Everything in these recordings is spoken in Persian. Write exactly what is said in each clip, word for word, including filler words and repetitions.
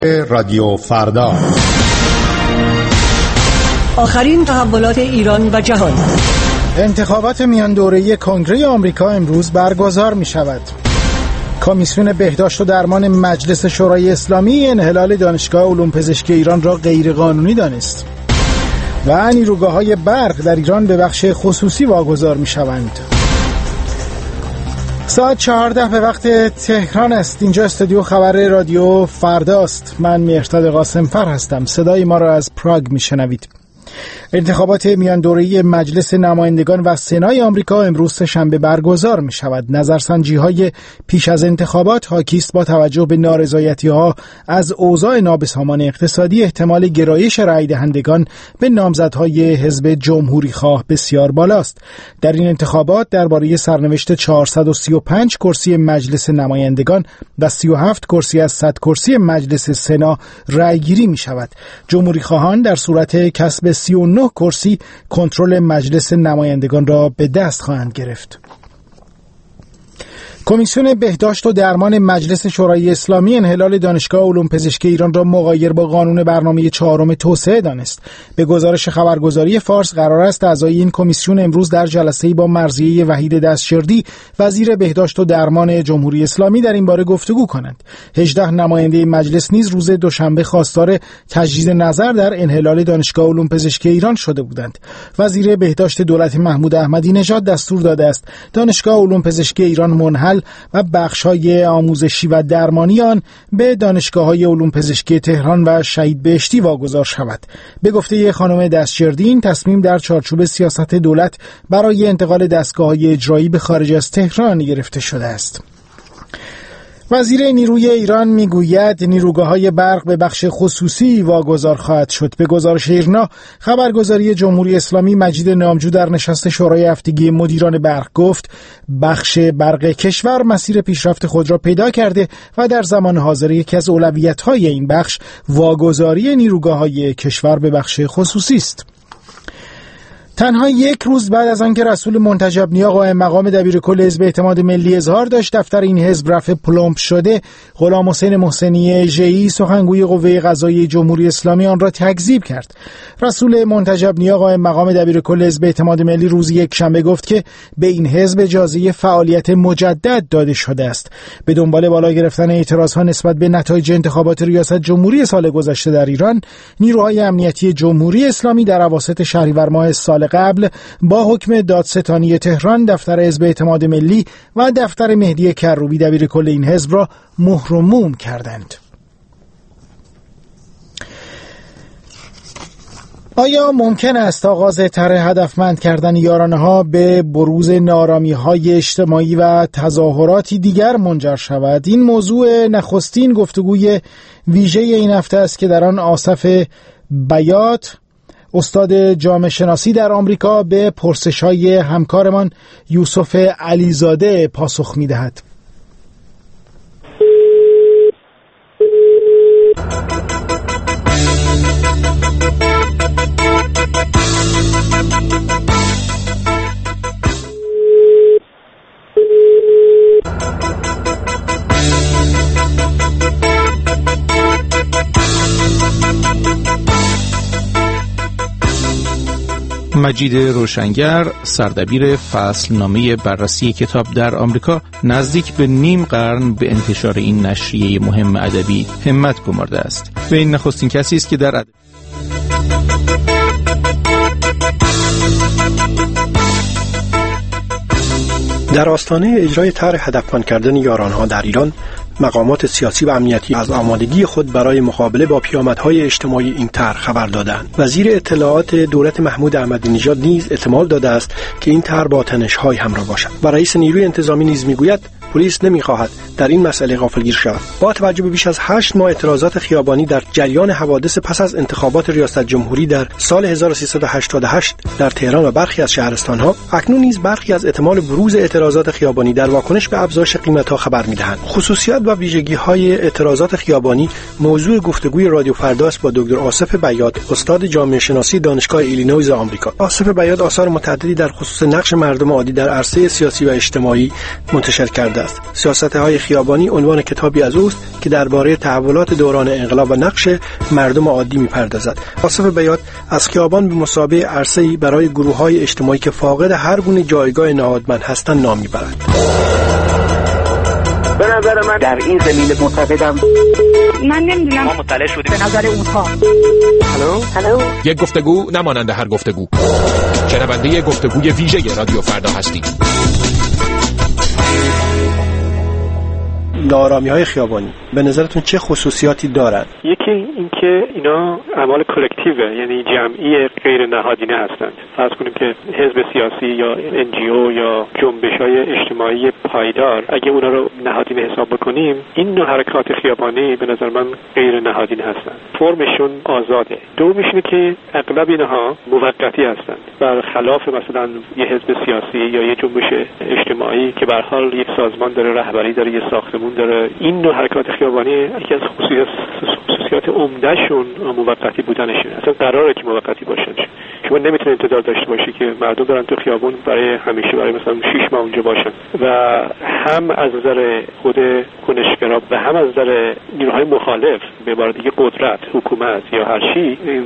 رادیو فردا، آخرین تحولات ایران و جهان. انتخابات میان دوره‌ای کنگره آمریکا امروز برگزار می شود. کمیسیون بهداشت و درمان مجلس شورای اسلامی انحلال دانشگاه علوم پزشکی ایران را غیرقانونی دانست و نیروگاه‌های برق در ایران به بخش خصوصی واگذار می شوند. ساعت چهارده به وقت تهران است. اینجا استودیو خبر رادیو فرداست. من مهرداد قاسمفر هستم. صدای ما را از پراگ میشنوید. انتخابات میان دوره‌ای مجلس نمایندگان و سنای آمریکا امروز سه‌شنبه برگزار می شود. نظرسنجی‌های پیش از انتخابات حاکی است با توجه به نارضایتی‌ها از اوضاع نابسامان اقتصادی احتمال گرایش رأی دهندگان به نامزدهای حزب جمهوری‌خواه بسیار بالاست. در این انتخابات درباره سرنوشت چهارصد و سی و پنج کرسی مجلس نمایندگان و سی و هفت کرسی از صد کرسی مجلس سنا رأی‌گیری می شود. جمهوری‌خواهان در صورت کسب سی و نه کرسی کنترل مجلس نمایندگان را به دست خواهند گرفت. کمیسیون بهداشت و درمان مجلس شورای اسلامی انحلال دانشگاه علوم پزشکی ایران را مغایر با قانون برنامه چهارم توسعه دانست. به گزارش خبرگزاری فارس قرار است اعضای این کمیسیون امروز در جلسه‌ای با مرضیه وحید دستشردی وزیر بهداشت و درمان جمهوری اسلامی در این باره گفتگو کنند. هجده نماینده مجلس نیز روز دوشنبه خواستار تجدید نظر در انحلال دانشگاه علوم پزشکی ایران شده بودند. وزیر بهداشت دولت محمود احمدی نژاد دستور داده است دانشگاه علوم پزشکی ایران منحل و بخش‌های آموزشی و درمانی آن به دانشگاه‌های علوم پزشکی تهران و شهید بهشتی واگذار شود. به گفته خانم دستشردی این تصمیم در چارچوب سیاست دولت برای انتقال دستگاه‌های اجرایی به خارج از تهران گرفته شده است. وزیر نیروی ایران میگوید نیروگاه‌های برق به بخش خصوصی واگذار خواهد شد. به گزارش ایرنا خبرگزاری جمهوری اسلامی مجید نامجو در نشست شورای هفتگی مدیران برق گفت بخش برق کشور مسیر پیشرفت خود را پیدا کرده و در زمان حاضر یکی از اولویت‌های این بخش واگذاری نیروگاه‌های کشور به بخش خصوصی است. تنها یک روز بعد از آنکه رسول منتجبنیا قائم مقام دبیرکل حزب اعتماد ملی اظهار داشت دفتر این حزب رفع پلمپ شده، غلام حسین محسنی ژئی سخنگوی قوه قضاییه جمهوری اسلامی آن را تکذیب کرد. رسول منتجبنیا قائم مقام دبیرکل حزب اعتماد ملی روز یک شنبه گفت که به این حزب اجازه فعالیت مجدد داده شده است. به دنبال بالا گرفتن اعتراضها نسبت به نتایج انتخابات ریاست جمهوری سال گذشته در ایران، نیروهای امنیتی جمهوری اسلامی در اواسط شهریور ماه سال قبل با حکم دادستانی تهران دفتر حزب اعتماد ملی و دفتر مهدی کروبی دبیرکل این حزب را مهر و موم کردند. آیا ممکن است آغاز طرح هدفمند کردن یارانه‌ها به بروز نارامی‌های اجتماعی و تظاهراتی دیگر منجر شود؟ این موضوع نخستین گفتگوی ویژه این هفته است که در آن آصف بیات استاد جامعه شناسی در آمریکا به پرسش‌های همکارمان یوسف علیزاده پاسخ می‌دهد. مجید روشنگر، سردبیر فصلنامه بررسی کتاب در آمریکا، نزدیک به نیم قرن به انتشار این نشریه مهم ادبی همت گمارده است. و این نخستین کسی است که در ادب... در آستانه اجرای طرح هدفمند کردن یارانها در ایران، مقامات سیاسی و امنیتی از آمادگی خود برای مقابله با پیامدهای اجتماعی این طرح خبر دادند. وزیر اطلاعات دولت محمود احمدی نژاد نیز احتمال داده است که این طرح با تنش‌های همراه باشد و رئیس نیروی انتظامی نیز میگوید پلیس نمیخواهد در این مسئله غافلگیر شود. با توجه به بیش از هشت ماه اعتراضات خیابانی در جریان حوادث پس از انتخابات ریاست جمهوری در سال هزار و سیصد و هشتاد و هشت در تهران و برخی از شهرستان‌ها، اکنون نیز برخی از احتمال بروز اعتراضات خیابانی در واکنش به افزایش قیمت‌ها خبر می‌دهند. خصوصیات و ویژگی‌های اعتراضات خیابانی موضوع گفتگوی رادیو فرداست با دکتر آصف بیات، استاد جامعه شناسی دانشگاه ایلینویز آمریکا. آصف بیات آثار متعددی در خصوص نقش مردم عادی در عرصه سیاسی و اجتماعی منتشر کرده است. سیاست‌های خیابانی عنوان کتابی از اوست که درباره تحولات دوران انقلاب و نقش مردم عادی می‌پردازد. آصف بیات از خیابان به مسابقه عرصه‌ای برای گروه‌های اجتماعی که فاقد هر گونه جایگاه نهادمند هستند نام می‌برد. به نظر من در این زمینه معتقدم من نمیدونم ما مطلع شدیم به نظر اونها. هلو هلو یک گفتگو نمانند هر گفتگو. شنونده گفتگوی ویژه رادیو فردا هستید. ناآرامی‌های خیابانی به نظرتون چه خصوصیاتی دارند؟ یکی اینکه اینا اعمال کلکتیوه، یعنی جمعی غیر نهادینه هستند. فرض کنیم که حزب سیاسی یا ان جی او یا جنبش‌های اجتماعی پایدار اگه اونا رو نهادینه حساب بکنیم، این نوع حرکات خیابانی به نظر من غیر نهادینه هستند. فرمشون آزاده. دومیش اینه که اغلب اینها موقتی هستند، برخلاف مثلا یه حزب سیاسی یا یه جنبش اجتماعی که به هر حال یک سازمان داره، رهبری داره، یه ساختمون داره. این نوع حرکات خیابانی یکی از خصوصیات خصوصیات عمدهشون موقتی بودنشه. اصلا قراره که موقتی باشن. شما نمیتونید انتظار داشته باشی که مردم دارن تو خیابون برای همیشه، برای مثلا شش ماه اونجا باشن. و هم از نظر خود کنشگرا و هم از نظر نیروهای مخالف به عبارت دیگه قدرت، حکومت یا هر چی، این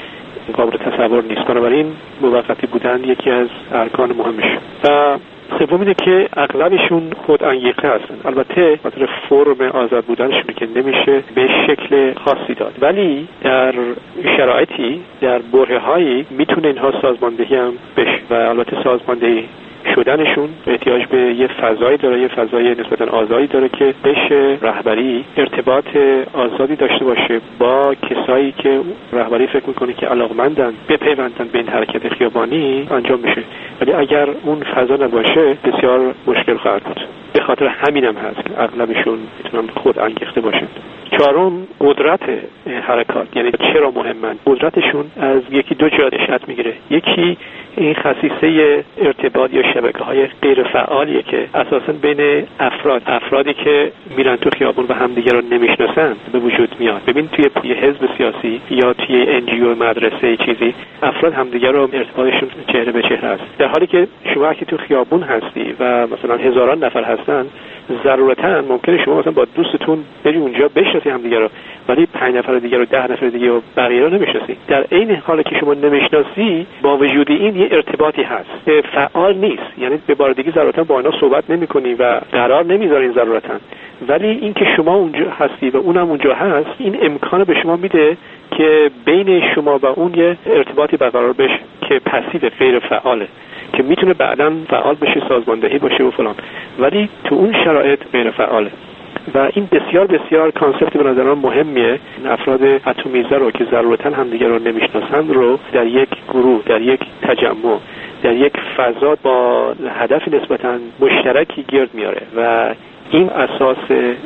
قابل تصور نیست. بنابراین موقتی بودن یکی از ارکان مهمش. و سوم اینه که اغلبشون خود انگیخته هستن. البته خاطر فرم آزاد بودنشونه که نمیشه به شکل خاصی داد، ولی در شرایطی، در برهه‌هایی میتونه اینها سازماندهی هم بشه. و البته سازماندهی شدنشون احتیاج به یه فضایی داره، یه فضای نسبتاً آزادی داره که بشه رهبری ارتباط آزادی داشته باشه با کسایی که رهبری فکر میکنه که علاقمندن بپیوندن به این حرکت خیابانی انجام بشه. ولی اگر اون فضا نباشه بسیار مشکل خواهد بود. به خاطر همینم هست که اغلبشون میتونن خود انگیخته باشن. چهارم، قدرت حرکات. یعنی چرا مهمن؟ قدرتشون از یکی دو جا نشأت میگیره. یکی این خصیصه ارتباط یا شبکه‌های غیر فعالیه که اساساً بین افراد افرادی که میرن تو خیابون و همدیگه رو نمیشناسن به وجود میاد. ببین توی یه حزب سیاسی یا توی ان جی او، مدرسه، چیزی، افراد همدیگه رو ارتباطشون چهره به چهره است. در حالی که شما که تو خیابون هستی و مثلا هزاران نفر هستن، ضرورتاً ممکنه شما مثلا با دوستتون بری اونجا بشناسی همدیگه رو، ولی پنج نفر دیگه رو، ده نفر دیگه و بقیه رو نمیشناسی. در عین حالی که شما نمیشناسی، با وجود این یه ارتباطی هست که فعال نیست. یعنی به بار دیگه ضرورتاً با اینا صحبت نمی‌کنی و قرار نمیذارین ضرورتاً، ولی این که شما اونجا هستی و اونم اونجا هست، این امکان به شما میده که بین شما و اون یه ارتباطی برقرار بشه که پسیو، غیر فعاله، که میتونه بعداً فعال بشه، سازماندهی باشه و فلان، ولی تو اون شرایط غیر فعاله. و این بسیار بسیار کانسپت به نظر من مهمیه. افراد اتمیزه رو که ضرورتاً همدیگه رو نمیشناسند رو در یک گروه، در یک تجمع، در یک فضا با هدف نسبتاً مشترکی گرد میاره و این اساس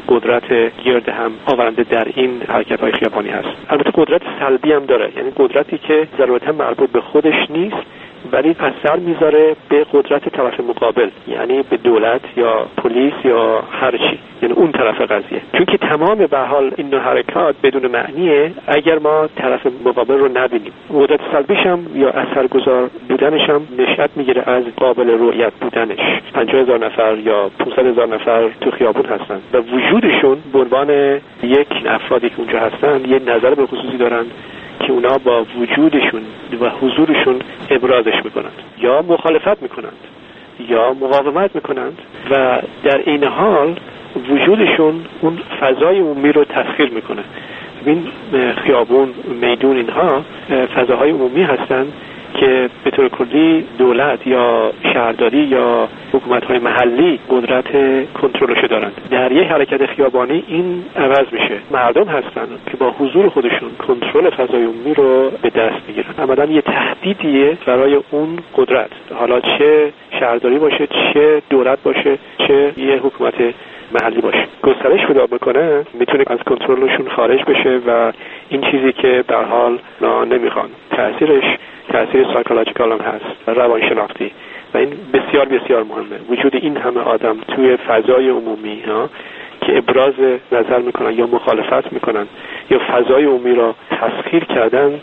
قدرت گرد هم آورنده در این حرکت‌های خیابانی هست. البته قدرت سلبی هم داره، یعنی قدرتی که ضرورتاً مربوط به خودش نیست ولی اثر میذاره به قدرت طرف مقابل، یعنی به دولت یا پلیس یا هر چی، یعنی اون طرف قضیه. چون که تمام به حال این نوع حرکات بدون معنیه اگر ما طرف مقابل رو نبینیم. قدرت سلبیش هم یا اثرگذار بودنش هم نشأت میگیره از قابل رؤیت بودنش. پنجاه هزار نفر یا پانصد هزار نفر تو خیابون هستن و وجودشون به عنوان یک افرادی که اونجا هستن یه نظر به خصوصی دارن که اونا با وجودشون و حضورشون ابرازش میکنند یا مخالفت میکنند یا مقاومت میکنند و در این حال وجودشون اون فضای عمومی رو تسخیر میکنه. ببین خیابون، میدون، اینها فضاهای عمومی هستند که به طور کلی دولت یا شهرداری یا حکومت‌های محلی قدرت کنترلش دارند. در یک حرکت خیابانی این عوض میشه. مردم هستن که با حضور خودشون کنترل فضای عمومی رو به دست میگیرن. عملاً یه تهدیدیه برای اون قدرت، حالا چه شهرداری باشه، چه دولت باشه، چه یه حکومت محلی باشه. گسترش پیدا بکنه میتونه از کنترلشون خارج بشه و این چیزی که در حال نا نمیخوان. تأثیرش تأثیر سایکولوژیکال هم هست، روانشناختی، و این بسیار بسیار مهمه. وجود این همه آدم توی فضای عمومی ها که ابراز نظر میکنن یا مخالفت میکنن یا فضای عمومی را تسخیر کردن،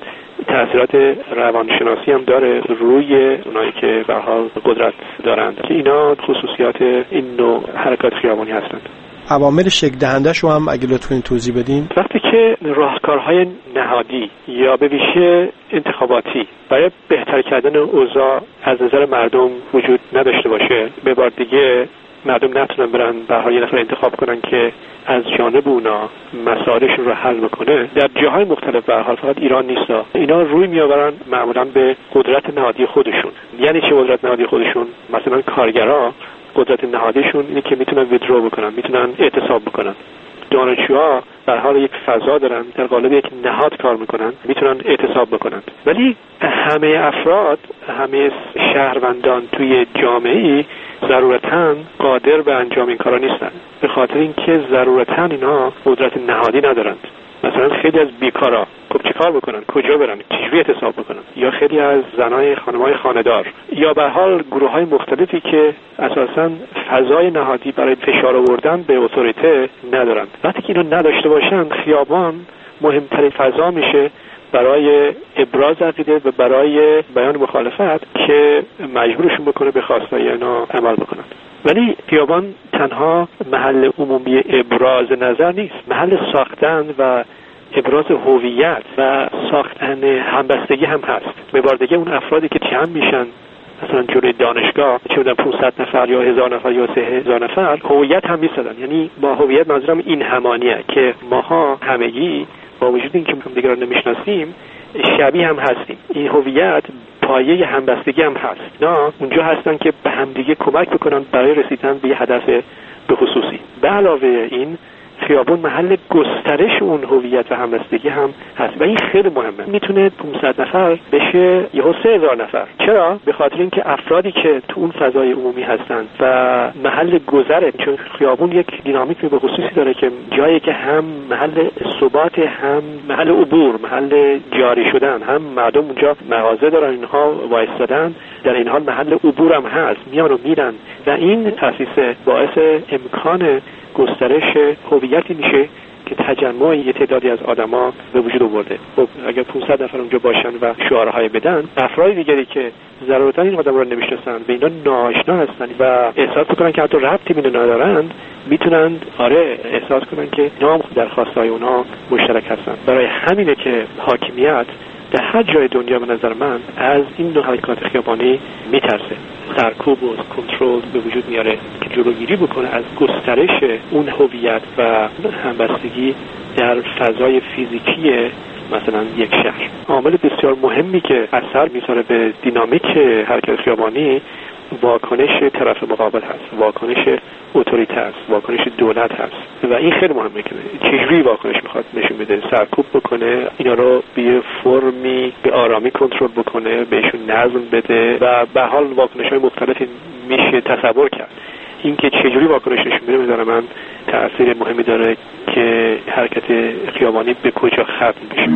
تأثیرات روانشناسی هم داره روی اونایی که به حال قدرت دارند که اینا خصوصیات این نوع حرکات خیابانی هستند. عوامل شکل دهنده شو هم اگه لطف کنید توضیح بدین. وقتی که راهکارهای نهادی یا به ویژه انتخاباتی برای بهتر کردن اوضاع از نظر مردم وجود نداشته باشه، به بار دیگه مردم نتونن برن به هر یه نفر انتخاب کنن که از جانب اونا مسائلشون رو حل بکنه، در جاهای مختلف به هر حال فقط ایران نیست، اینا روی میآورن معمولا به قدرت نهادی خودشون. یعنی چه قدرت نهادی خودشون؟ مثلا کارگرا قدرت نهادیشون اینه که میتونن ویدرو بکنن، میتونن اعتصاب بکنن. دانشجوها در حال یک فضا دارن، در قالب یک نهاد کار میکنن، میتونن اعتصاب بکنن. ولی همه افراد، همه شهروندان توی جامعه‌ای ضرورتاً قادر به انجام این کارا نیستن، به خاطر اینکه ضرورتاً اینا قدرت نهادی ندارند. مثلا خیلی از بیکارا خب چه کار بکنن؟ کجا برن؟ چجوری اعتصاب بکنن؟ یا خیلی از زنای خانم‌های خانه‌دار یا به حال گروه‌های مختلفی که اساساً فضای نهادی برای فشار آوردن به اتوریته ندارند. وقتی که اینا نداشته باشن، خیابان مهمترین فضا میشه برای ابراز عقیده و برای بیان مخالفت که مجبورشون بکنه به خواستای اینا عمل بکنن. ولی خیابان تنها محل عمومی ابراز نظر نیست، محل ساختن و ابراز هویت و ساختن همبستگی هم هست. به بار دیگه اون افرادی که جمع میشن مثلا جلوی دانشگاه، چه می‌دونم پانصد نفر یا هزار نفر یا سه هزار نفر، هویت هم می‌سازن. یعنی با هویت منظورم این همانیه که ماها همگی با وجود اینکه هم دیگر رو نمیشناسیم شبیه هم هستیم. این هویت پایه همبستگی هم هست. نه اونجا هستن که به همدیگه کمک بکنن برای رسیدن به یه هدف به خصوصی. به علاوه این خیابون محل گسترش اون هویت و همبستگی هم هست و این خیلی مهمه. میتونه پانصد نفر بشه یهو سه هزار نفر. چرا؟ به خاطر اینکه افرادی که تو اون فضای عمومی هستن و محل گذره، چون خیابون یک دینامیک به خصوصی داره که جایی که هم محل ثبات، هم محل عبور، محل جاری شدن، هم مردم اونجا مغازه دارن، اینها وایستادن، در این حال محل عبور هم هست، میان و میرن و این تاسیس باعث امکان گسترش هویتی میشه که تجمع یه تعدادی از آدما به وجود آورده. خب اگر پانصد نفر اونجا باشن و شعارهای بدن، افراد دیگری که ضرورتا این آدما رو نمیشناسن، به اینا ناآشنا هستن و احساس میکنن که حتی ربطی به اینا ندارن، میتونن آره احساس کنن که نام در خواستهای اونها مشترک هستن. برای همینه که حاکمیت در هر جای دنیا به نظر من از این نوع حرکات خیابانی میترسه، سرکوب و کنترل به وجود میاره که جلوگیری بکنه از گسترش اون هویت و همبستگی در فضای فیزیکی مثلا یک شهر. عامل بسیار مهمی که اثر میذاره به دینامیک حرکت خیابانی واکنش طرف مقابل هست، واکنش اتوریته هست، واکنش دولت هست و این خیلی مهمه که چجوری واکنش میخواد نشون بده، سرکوب بکنه، اینا رو به فرمی به آرامی کنترل بکنه، بهشون نظم بده و به حال واکنش‌های مختلفی میشه تصور کرد. این که چجوری واکنش نشون بده میذاره من تأثیر مهمی داره که حرکت خیابانی به کجا ختم بشه.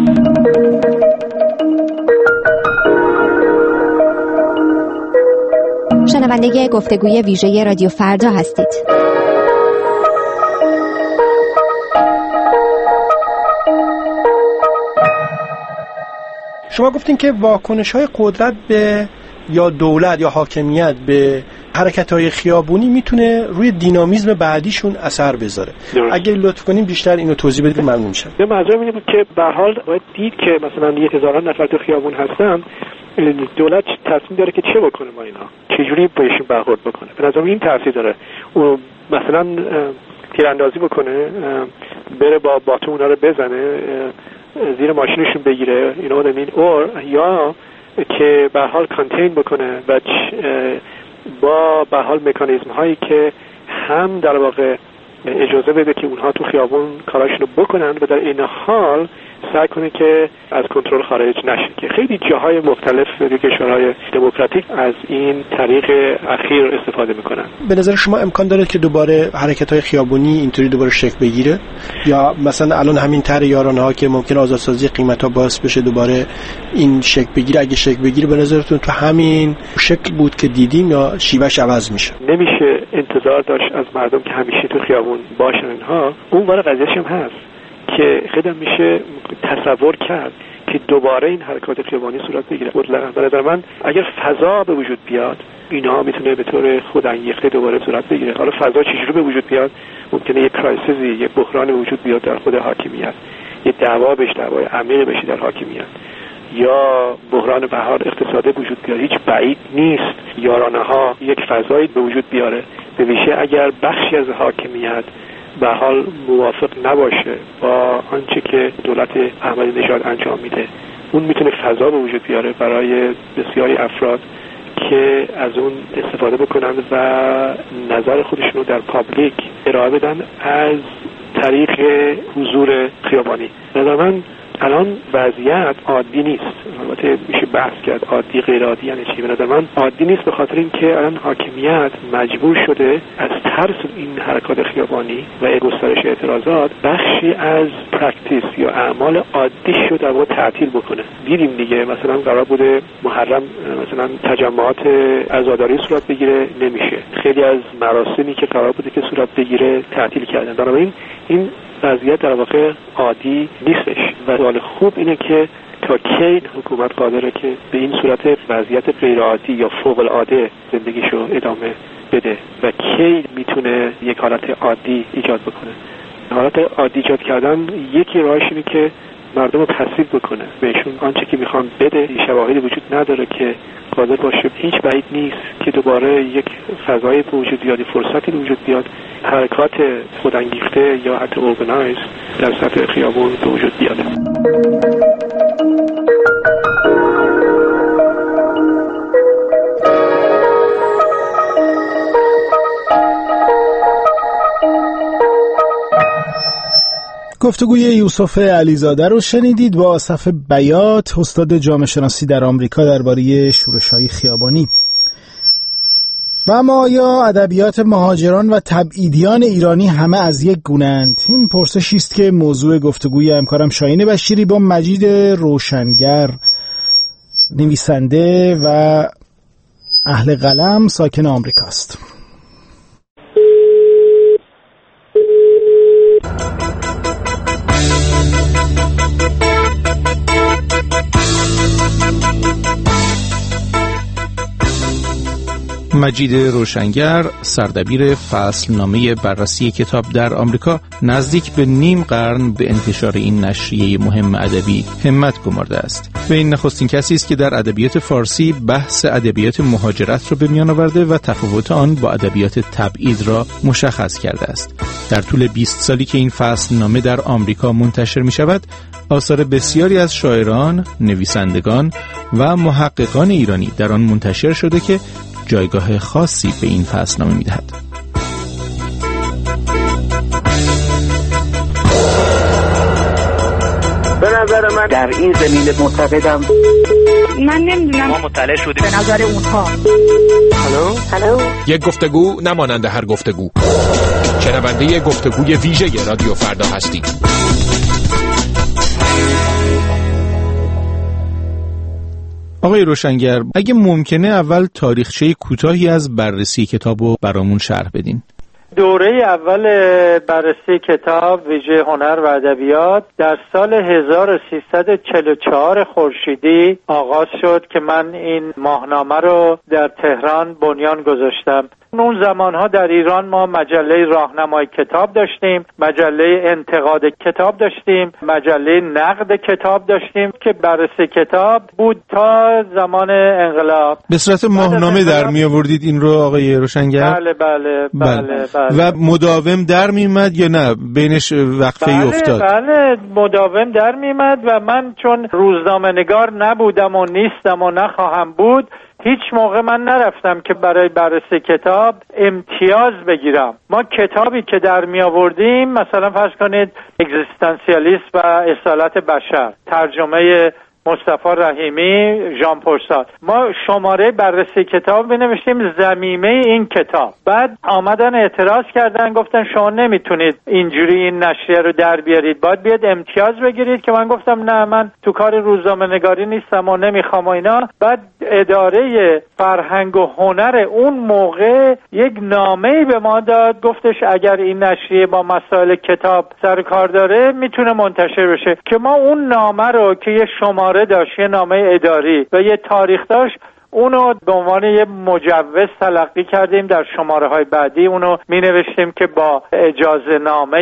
شنونده گفتگوی ویژه رادیو فردا هستید. شما گفتین که واکنش‌های قدرت به یا دولت یا حاکمیت به حرکت‌های خیابونی میتونه روی دینامیزم بعدیشون اثر بذاره. اگه لطف کنین بیشتر اینو توضیح بدید ممنون میشم. یه منظورم اینه که به هر حال باید دید که مثلا یک هزاران نفر تو خیابون هستن، دولت تصمیم داره که چه بکنه با اینا، چجوری بهشون برخورد بکنه. به نظرم این تاثیر داره. او مثلا تیراندازی بکنه، بره با باتون اونا رو بزنه، زیر ماشینشون بگیره، اینا رو نمین اور یا که به حال کانتین بکنه و با به حال مکانیزم هایی که هم در واقع اجازه بده که اونها تو خیابون کاراشون رو بکنن و در این حال سعی کنه که از کنترل خارج نشه، که خیلی جاهای مختلف در کشورهای دموکراتیک از این طریق اخیر استفاده میکنن. به نظر شما امکان داره که دوباره حرکت‌های خیابونی اینطوری دوباره شکل بگیره، یا مثلا الان همین طرح یارانه‌ها که ممکن آزادسازی قیمت‌ها باعث بشه دوباره این شکل بگیره، اگه شکل بگیره به نظرتون تو همین شکل بود که دیدیم یا شیوهش عوض میشه؟ نمیشه انتظار داشت از مردم که همیشه تو خیابون باشن. اینها اون ور قضیه‌ش هم هست که خیلی میشه تصور کرد که دوباره این حرکات خیابانی صورت بگیره. مطلقاً به نظر من اگر فضا به وجود بیاد اینا میتونه به طور خودانگیخته دوباره صورت بگیره. حالا فضا چجوری به وجود بیاد؟ ممکنه یک کرایسیسی، یک بحران به وجود بیاد در خود حاکمیت، یک دعوا بشه، دعوای عمیق بشه در حاکمیت، یا بحران بهار اقتصادی وجود بیاد. هیچ بعید نیست یارانه ها یک فضایی به وجود بیاره، به ویژه اگر بخشی از حاکمیت به حال موافق نباشه با آنچه که دولت احمدی نژاد انجام میده. اون میتونه فضا به وجود بیاره برای بسیاری افراد که از اون استفاده بکنن و نظر خودشون رو در پابلیک ارائه بدن از طریق حضور خیابانی. نظر من الان وضعیت عادی نیست. البته میشه بحث کرد عادی غیر عادی یعنی چی. به نظر من عادی نیست به خاطر اینکه الان حاکمیت مجبور شده از ترس این حرکات خیابانی و گسترش اعتراضات بخشی از پرکتیس یا اعمال عادی شو در واقع تعطیل بکنه. دیدیم دیگه مثلا قرار بوده محرم مثلا تجمعات عزاداری صورت بگیره، نمیشه. خیلی از مراسمی که قرار بوده که صورت بگیره تعطیل کردن. بنابراین این وضعیت در واقع عادی نیستش و سوال خوب اینه که تا کی حکومت قادره که به این صورت وضعیت غیر عادی یا فوق العاده زندگیشو ادامه بده و کی میتونه یک حالت عادی ایجاد بکنه. حالت عادی ایجاد کردن یکی راهش اینه که مردم رو پسیو بکنه، بهشون آنچه که میخوان بده. شواهدی وجود نداره که قادر باشه. هیچ بعید نیست که دوباره یک فضای به وجود بیاد، فرصتی به وجود بیاد، حرکات خودانگیخته یا حتی ارگانایز در سطح خیابون به وجود بیاد. گفتگوی یوسف علیزاده رو شنیدید با آصف بیات، استاد جامعه شناسی در آمریکا درباره شورش‌های خیابانی. و اما آیا ادبیات مهاجران و تبعیدیان ایرانی همه از یک گونه‌اند؟ این پرسشی است که موضوع گفتگوی همکارم شاهین بشیری با مجید روشنگر، نویسنده و اهل قلم ساکن آمریکاست. مجید روشنگر، سردبیر فصلنامه بررسی کتاب در آمریکا، نزدیک به نیم قرن به انتشار این نشریه مهم ادبی همت گمارده است. و این نخستین کسی است که در ادبیات فارسی بحث ادبیات مهاجرت را به میان آورده و تفاوت آن با ادبیات تبعید را مشخص کرده است. در طول بیست سالی که این فصلنامه در آمریکا منتشر می شود، آثار بسیاری از شاعران، نویسندگان و محققان ایرانی در آن منتشر شده که جایگاه خاصی به این فصلنامه می‌دهد. به نظر من در این زمینه معتقدم من نمیدونم. ما مطلع شدیم به نظر اونها. هلو هلو یک گفتگو نمانند هر گفتگو. شنونده گفتگوی ویژه رادیو فردا هستید. آقای روشنگر، اگه ممکنه اول تاریخچه کوتاهی از بررسی کتابو برامون شرح بدین. دوره اول بررسی کتاب ویژه هنر و ادبیات در سال هزار و سیصد و چهل و چهار خورشیدی آغاز شد که من این ماهنامه رو در تهران بنیان گذاشتم. اون زمانها در ایران ما مجله راهنمای کتاب داشتیم، مجله انتقاد کتاب داشتیم، مجله نقد کتاب داشتیم که بررسی کتاب بود تا زمان انقلاب. به صورت ماهنامه در می آوردید این رو آقای روشنگر؟ بله بله بله, بله. بله. و مداوم در می اومد یا نه بینش وقفه بله افتاد؟ بله مداوم در می اومد و من چون روزنامه نگار نبودم و نیستم و نخواهم بود، هیچ موقع من نرفتم که برای بررسی کتاب امتیاز بگیرم. ما کتابی که در می آوردیم مثلا فرض کنید اگزیستانسیالیسم و اصالت بشر، ترجمه مصطفی رحیمی، ژان پل سارتر، ما شماره بررسی کتاب بنوشتیم ضمیمه این کتاب. بعد آمدن اعتراض کردن، گفتن شما نمیتونید اینجوری این نشریه رو در بیارید، باید بیاد امتیاز بگیرید. که من گفتم نه، من تو کار روزنامه نگاری نیستم و نمیخوام و اینا. بعد اداره فرهنگ و هنر اون موقع یک نامه‌ای به ما داد، گفتش اگر این نشریه با مسائل کتاب سر کار داره میتونه منتشر بشه، که ما اون نامه رو که یه شماره داشت، یه نامه اداری و یه تاریخ داشت، اونو به عنوان یه مجوز تلقی کردیم. در شماره های بعدی اونو می نوشتیم که با اجازه نامه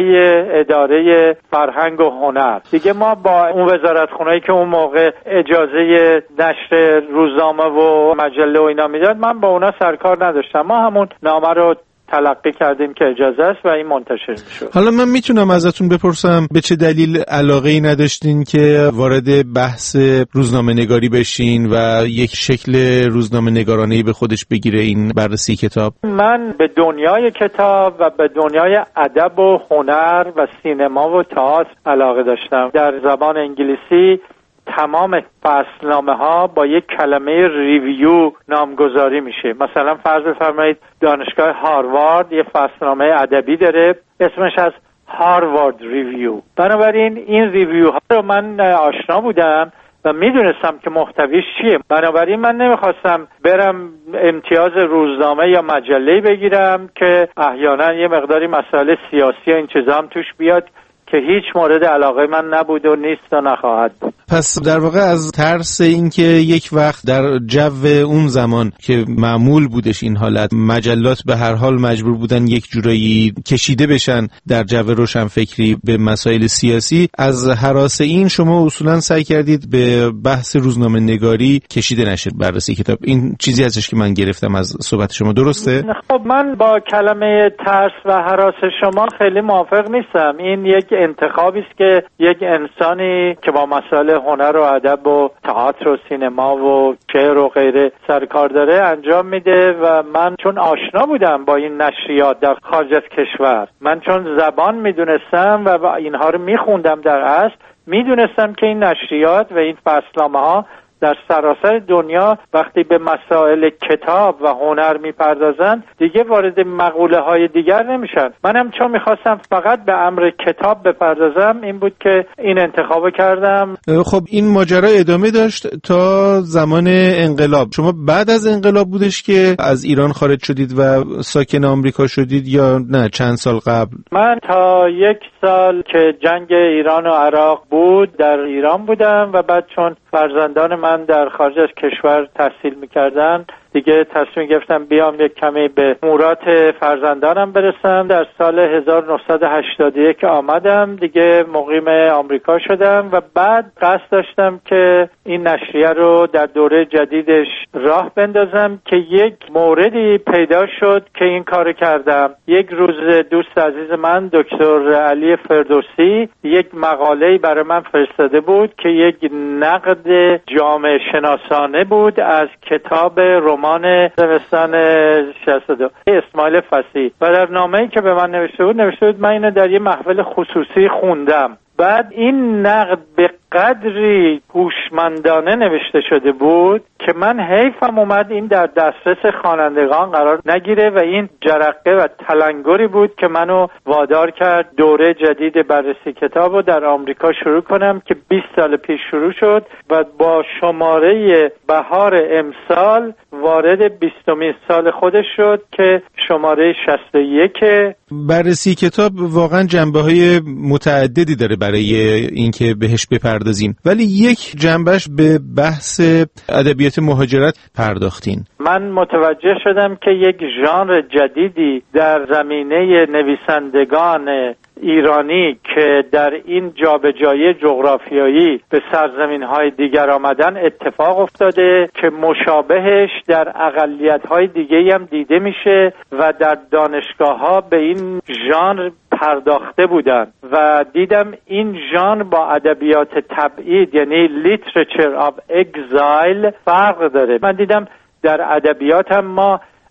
اداره فرهنگ و هنر. دیگه ما با اون وزارتخونه‌ای که اون موقع اجازه نشر روزنامه و مجله و اینا میداد، من با اونا سرکار نداشتم. ما همون نامه رو تلقی کردیم که اجازه است و این منتشر میشد. حالا من میتونم ازتون بپرسم به چه دلیل علاقه‌ای نداشتین که وارد بحث روزنامه نگاری بشین و یک شکل روزنامه نگارانه‌ای به خودش بگیره این بررسی کتاب؟ من به دنیای کتاب و به دنیای ادب و هنر و سینما و تئاتر علاقه داشتم. در زبان انگلیسی تمام فصلنامه ها با یک کلمه ریویو نامگذاری میشه. مثلا فرض بفرمایید دانشگاه هاروارد یه فصلنامه ادبی داره، اسمش از هاروارد ریویو. بنابراین این ریویو ها رو من آشنا بودم و میدونستم که محتویش چیه. بنابراین من نمیخواستم برم امتیاز روزنامه یا مجله بگیرم که احیانا یه مقداری مسائل سیاسی و این چیزا هم توش بیاد که هیچ مورد علاقه من نبود و نیست و نخواهد بود. پس در واقع از ترس اینکه یک وقت در جو اون زمان که معمول بودش این حالت، مجلات به هر حال مجبور بودن یک جورایی کشیده بشن در جو روشنفکری به مسائل سیاسی، از هراس این شما اصولا سعی کردید به بحث روزنامه نگاری کشیده نشه بررسی کتاب. این چیزی هستش که من گرفتم از صحبت شما، درسته؟ خب من با کلمه ترس و هراس شما خیلی موافق نیستم. این یک انتخابی است که یک انسانی که با مسائل هنر و ادب و تئاتر و سینما و شعر و غیره سرکار داره انجام میده و من چون آشنا بودم با این نشریات در خارج از کشور، من چون زبان میدونستم و اینها رو میخوندم، در اصل میدونستم که این نشریات و این فصلنامه ها در سراسر دنیا وقتی به مسائل کتاب و هنر میپردازن دیگه وارد مقوله های دیگر نمیشن. منم چون میخواستم فقط به امر کتاب بپردازم این بود که این انتخاب کردم. خب این ماجرا ادامه داشت تا زمان انقلاب. شما بعد از انقلاب بودش که از ایران خارج شدید و ساکن آمریکا شدید یا نه چند سال قبل؟ من تا یک سال که جنگ ایران و عراق بود در ایران بودم و بعد چون فرزندان من در خارج از کشور تحصیل میکردن دیگه تصمیم گرفتم بیام یک کمی به امورات فرزندانم برسم. در سال هزار و نهصد و هشتاد و یک آمدم دیگه، مقیم آمریکا شدم و بعد قصد داشتم که این نشریه رو در دوره جدیدش راه بندازم که یک موردی پیدا شد که این کار کردم. یک روز دوست عزیز من دکتر علی فردوسی یک مقاله‌ای برای من فرستاده بود که یک نقد جامعه شناسانه بود از کتاب رمان زمستان شصت و دو اسماعیل فصیح و در نامه‌ای که به من نوشته بود نوشته بود من اینو در یه محفل خصوصی خوندم. بعد این نقد به قدری هوشمندانه نوشته شده بود که من حیفم اومد این در دسترس خوانندگان قرار نگیره و این جرقه و تلنگری بود که منو وادار کرد دوره جدید بررسی کتاب رو در آمریکا شروع کنم که بیست سال پیش شروع شد و با شماره بهار امسال وارد بیستمین سال خودش شد که شماره شصت و یک. بررسی کتاب واقعا جنبه‌های متعددی داره برای اینکه بهش بپردازیم، ولی یک جنبش به بحث ادبیات مهاجرت پرداختین. من متوجه شدم که یک ژانر جدیدی در زمینه نویسندگان ایرانی که در این جابجایی جغرافیایی به سرزمین‌های دیگر آمدن اتفاق افتاده که مشابهش در اقلیت‌های دیگه‌ای هم دیده میشه و در دانشگاه‌ها به این ژانر پرداخته بودن و دیدم این ژانر با ادبیات تبعید یعنی literature of exile فرق داره. من دیدم در ادبیات هم ما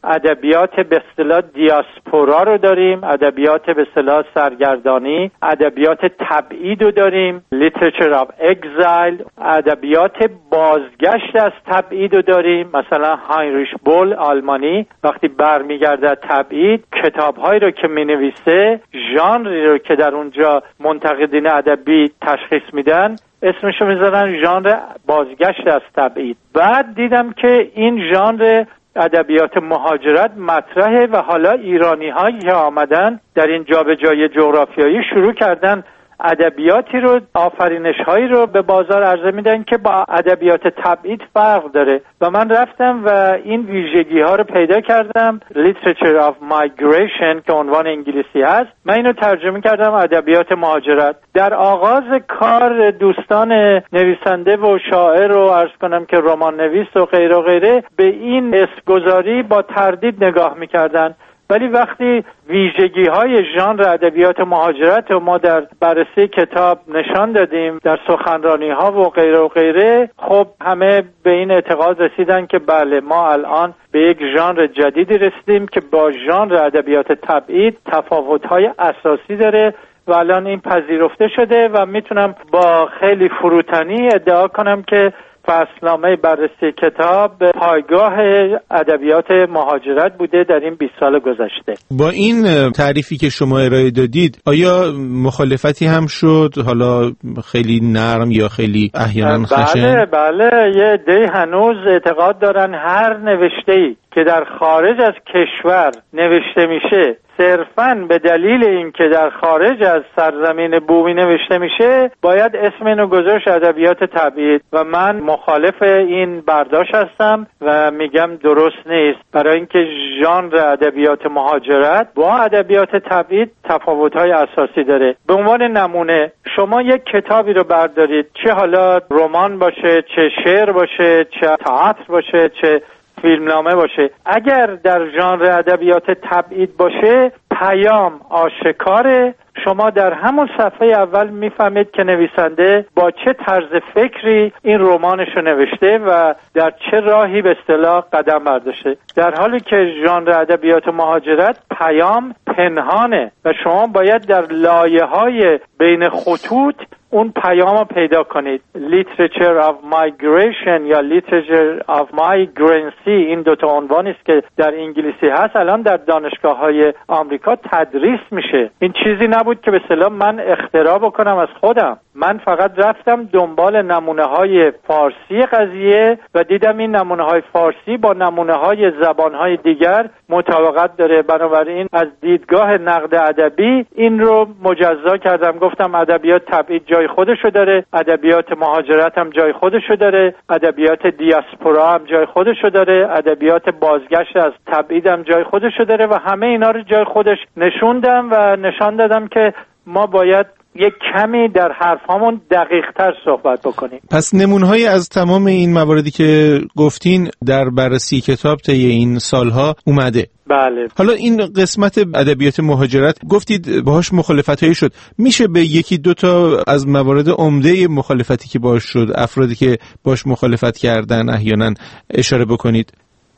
ادبیات به اصطلاح دیاسپورا رو داریم، ادبیات به اصطلاح سرگردانی، ادبیات تبعید رو داریم، literature of exile، ادبیات بازگشت از تبعید رو داریم، مثلا هاینریش بول آلمانی وقتی برمیگرده از تبعید کتاب‌هایی رو که می‌نویسه، ژانری رو که در اونجا منتقدین ادبی تشخیص میدن اسمشو میذارن ژانر بازگشت از تبعید. بعد دیدم که این ژانر ادبیات مهاجرت مطرحه و حالا ایرانی‌هایی که آمدن در این جابجایی جغرافیایی شروع کردن ادبیاتی رو، آفرینش‌هایی رو به بازار عرضه میدن که با ادبیات تبعید فرق داره و من رفتم و این ویژگی‌ها رو پیدا کردم. Literature of Migration که عنوان انگلیسی هست، من اینو ترجمه کردم ادبیات مهاجرت. در آغاز کار دوستان نویسنده و شاعر رو عرض کنم که رمان نویس و غیره و غیره به این اسمگذاری با تردید نگاه می‌کردن، ولی وقتی ویژگی‌های ژانر ادبیات مهاجرت رو ما در بررسی کتاب نشان دادیم در سخنرانی‌ها و غیره و غیره، خب همه به این اعتقاد رسیدن که بله ما الان به یک ژانر جدیدی رسیدیم که با ژانر ادبیات تبعید تفاوت‌های اساسی داره و الان این پذیرفته شده و میتونم با خیلی فروتنی ادعا کنم که فصلنامه بررسی کتاب پایگاه ادبیات مهاجرت بوده در این بیست سال گذشته. با این تعریفی که شما ارائه دادید آیا مخالفتی هم شد، حالا خیلی نرم یا خیلی احیانا خشن؟ بله بله، یه عده هنوز اعتقاد دارن هر نوشته‌ای که در خارج از کشور نوشته میشه صرفاً به دلیل اینکه در خارج از سرزمین بومی نوشته میشه باید اسم اینو گذاشت ادبیات تبعید و من مخالف این برداشت هستم و میگم درست نیست، برای اینکه ژانر ادبیات مهاجرت با ادبیات تبعید تفاوت‌های اساسی داره. به عنوان نمونه شما یک کتابی رو بردارید، چه حالا رمان باشه، چه شعر باشه، چه تئاتر باشه، چه فیلمنامه باشه، اگر در ژانر ادبیات تبعید باشه پیام آشکاره، شما در همون صفحه اول میفهمید که نویسنده با چه طرز فکری این رمانش رو نوشته و در چه راهی به اصطلاح قدم برداشته، در حالی که ژانر ادبیات مهاجرت پیام پنهانه و شما باید در لایه‌های بین خطوط اون پیام رو پیدا کنید. Literature of Migration یا Literature of Migrancy، این دوتا عنوانی است که در انگلیسی هست، الان در دانشگاه‌های آمریکا تدریس میشه. این چیزی نبود که به اصطلاح من اختراع بکنم از خودم، من فقط رفتم دنبال نمونه‌های فارسی قضیه و دیدم این نمونه‌های فارسی با نمونه‌های زبان‌های دیگر مطابقت داره، بنابراین از دیدگاه نقد ادبی این رو مجزا کردم، گفتم ادبیات تبعید جای خودشو داره، ادبیات مهاجرت هم جای خودشو داره، ادبیات دیاسپورا هم جای خودشو داره، ادبیات بازگشت از تبعید هم جای خودشو داره و همه اینا رو جای خودش نشوندم و نشان دادم که ما باید یک کمی در حرفامون دقیق‌تر صحبت بکنیم. پس نمونه‌هایی از تمام این مواردی که گفتین در بررسی کتاب طی این سالها اومده. بله. حالا این قسمت ادبیات مهاجرت گفتید باهاش مخالفتایی شد، میشه به یکی دو تا از موارد عمده مخالفتی که باهاش شد، افرادی که باهاش مخالفت کردن احیانا اشاره بکنید؟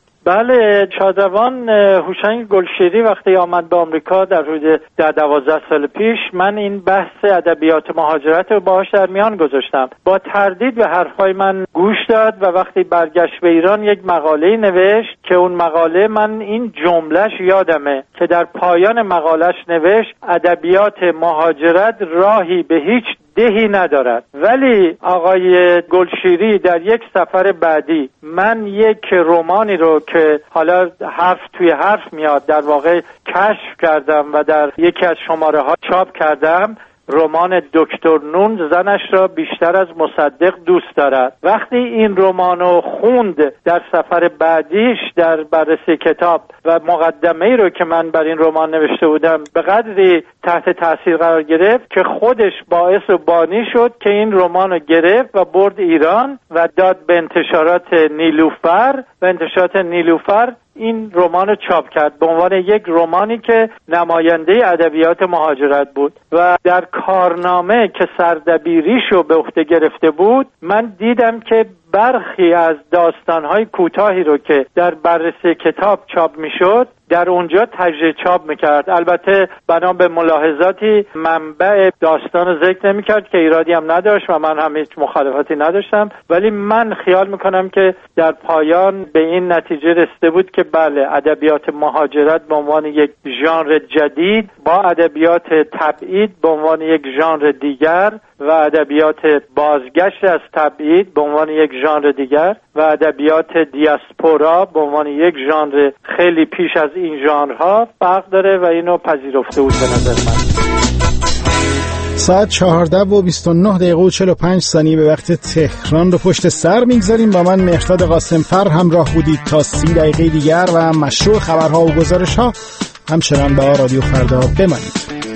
بله، شادروان هوشنگ گلشیری وقتی آمد به آمریکا در حدود ده دوازده سال پیش، من این بحث ادبیات مهاجرت رو باهاش در میان گذاشتم. با تردید به حرفای من گوش داد و وقتی برگشت به ایران یک مقاله نوشت که اون مقاله من این جملهش یادمه که در پایان مقالهش نوشت ادبیات مهاجرت راهی به هیچ دهی ندارد. ولی آقای گلشیری در یک سفر بعدی من یک رمانی رو که حالا حرف توی حرف میاد در واقع کشف کردم و در یکی از شماره ها چاپ کردم، رمان دکتر نون زنش را بیشتر از مصدق دوست دارد. وقتی این رمانو خوند در سفر بعدیش در بررسی کتاب و مقدمه‌ای رو که من بر این رمان نوشته بودم به قدری تحت تاثیر قرار گرفت که خودش باعث و بانی شد که این رمانو گرفت و برد ایران و داد به انتشارات نیلوفر و انتشارات نیلوفر این رمان رو چاپ کرد به عنوان یک رمانی که نماینده ادبیات مهاجرت بود و در کارنامه که سردبیریشو به عهده گرفته بود من دیدم که برخی از داستان‌های کوتاهی رو که در بررسی کتاب چاپ می‌شد در اونجا تجزیه چاپ میکرد. البته بنا به ملاحظاتی منبع داستان رو ذکر نمیکرد که ایرادی هم نداشت و من هم هیچ مخالفتی نداشتم، ولی من خیال میکنم که در پایان به این نتیجه رسیده بود که بله، ادبیات مهاجرت به عنوان یک ژانر جدید با ادبیات تبعید به عنوان یک ژانر دیگر و ادبیات بازگشت از تبعید به عنوان یک ژانر دیگر و ادبیات دیاسپورا به عنوان یک ژانر خیلی پیش از این ژانرها فرق داره و اینو پذیرفته بود به نظر من. ساعت چهارده و بیست و نه دقیقه و چهل و پنج ثانیه به وقت تهران رو پشت سر میگذاریم. با من مهرداد قاسمفر همراه بودید تا سی دقیقه دیگر و مشروع خبرها و گزارش‌ها. همچنان با رادیو فردا بمانید.